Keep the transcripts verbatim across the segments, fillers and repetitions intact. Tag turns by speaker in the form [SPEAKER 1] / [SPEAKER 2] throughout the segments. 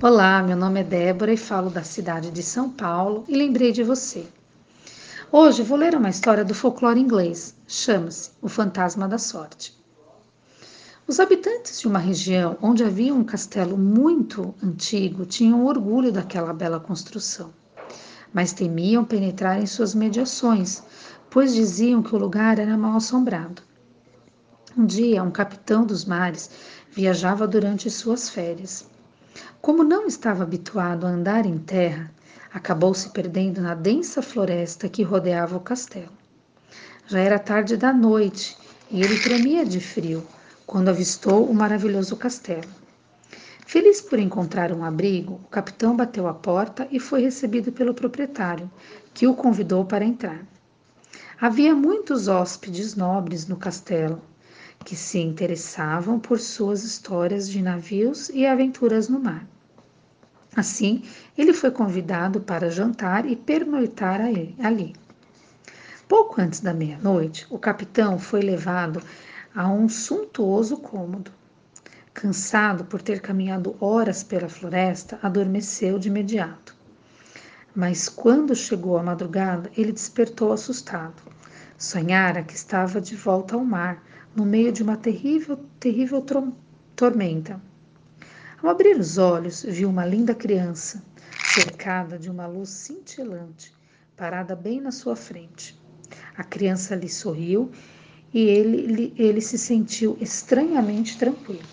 [SPEAKER 1] Olá, meu nome é Débora e falo da cidade de São Paulo e lembrei de você. Hoje vou ler uma história do folclore inglês. Chama-se O Fantasma da Sorte. Os habitantes de uma região onde havia um castelo muito antigo tinham orgulho daquela bela construção, mas temiam penetrar em suas mediações, pois diziam que o lugar era mal assombrado. Um dia, um capitão dos mares viajava durante suas férias. Como não estava habituado a andar em terra, acabou se perdendo na densa floresta que rodeava o castelo. Já era tarde da noite e ele tremia de frio quando avistou o maravilhoso castelo. Feliz por encontrar um abrigo, o capitão bateu à porta e foi recebido pelo proprietário, que o convidou para entrar. Havia muitos hóspedes nobres no castelo, que se interessavam por suas histórias de navios e aventuras no mar. Assim, ele foi convidado para jantar e pernoitar ali. Pouco antes da meia-noite, o capitão foi levado a um suntuoso cômodo. Cansado por ter caminhado horas pela floresta, adormeceu de imediato. Mas quando chegou a madrugada, ele despertou assustado. Sonhara que estava de volta ao mar, no meio de uma terrível, terrível tormenta. Ao abrir os olhos, viu uma linda criança, cercada de uma luz cintilante, parada bem na sua frente. A criança lhe sorriu e ele, ele se sentiu estranhamente tranquilo.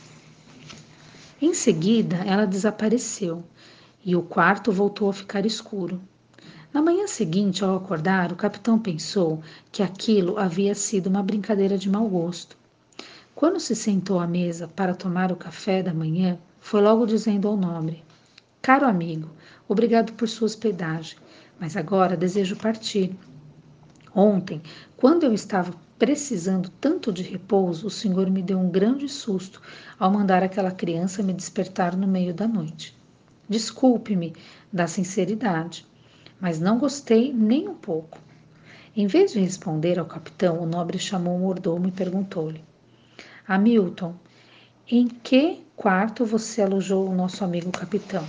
[SPEAKER 1] Em seguida, ela desapareceu e o quarto voltou a ficar escuro. Na manhã seguinte, ao acordar, o capitão pensou que aquilo havia sido uma brincadeira de mau gosto. Quando se sentou à mesa para tomar o café da manhã, foi logo dizendo ao nobre: Caro amigo, obrigado por sua hospedagem, mas agora desejo partir. Ontem, quando eu estava precisando tanto de repouso, o senhor me deu um grande susto ao mandar aquela criança me despertar no meio da noite. Desculpe-me da sinceridade, mas não gostei nem um pouco. Em vez de responder ao capitão, o nobre chamou o mordomo e perguntou-lhe: Hamilton, em que quarto você alojou o nosso amigo capitão?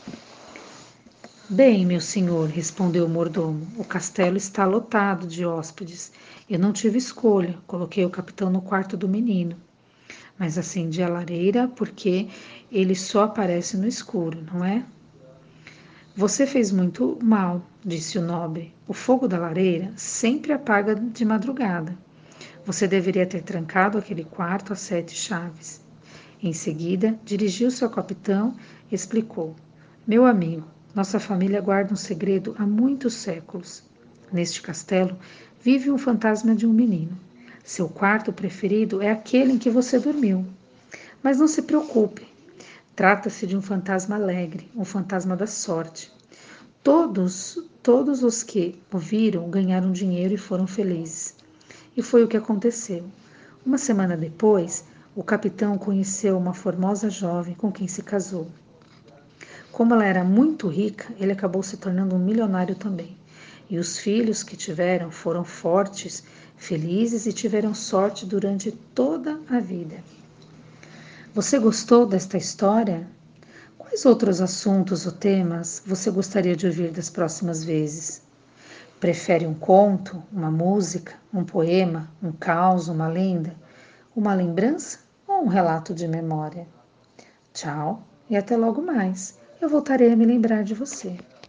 [SPEAKER 1] Bem, meu senhor, respondeu o mordomo, o castelo está lotado de hóspedes. Eu não tive escolha, coloquei o capitão no quarto do menino. Mas acendi a lareira porque ele só aparece no escuro, não é? Você fez muito mal, disse o nobre. O fogo da lareira sempre apaga de madrugada. Você deveria ter trancado aquele quarto a sete chaves. Em seguida, dirigiu-se ao capitão e explicou: Meu amigo, nossa família guarda um segredo há muitos séculos. Neste castelo vive um fantasma de um menino. Seu quarto preferido é aquele em que você dormiu. Mas não se preocupe. Trata-se de um fantasma alegre, um fantasma da sorte. Todos, todos os que o viram ganharam dinheiro e foram felizes. E foi o que aconteceu. Uma semana depois, o capitão conheceu uma formosa jovem com quem se casou. Como ela era muito rica, ele acabou se tornando um milionário também. E os filhos que tiveram foram fortes, felizes e tiveram sorte durante toda a vida. Você gostou desta história? Quais outros assuntos ou temas você gostaria de ouvir das próximas vezes? Prefere um conto, uma música, um poema, um caos, uma lenda, uma lembrança ou um relato de memória? Tchau e até logo mais. Eu voltarei a me lembrar de você.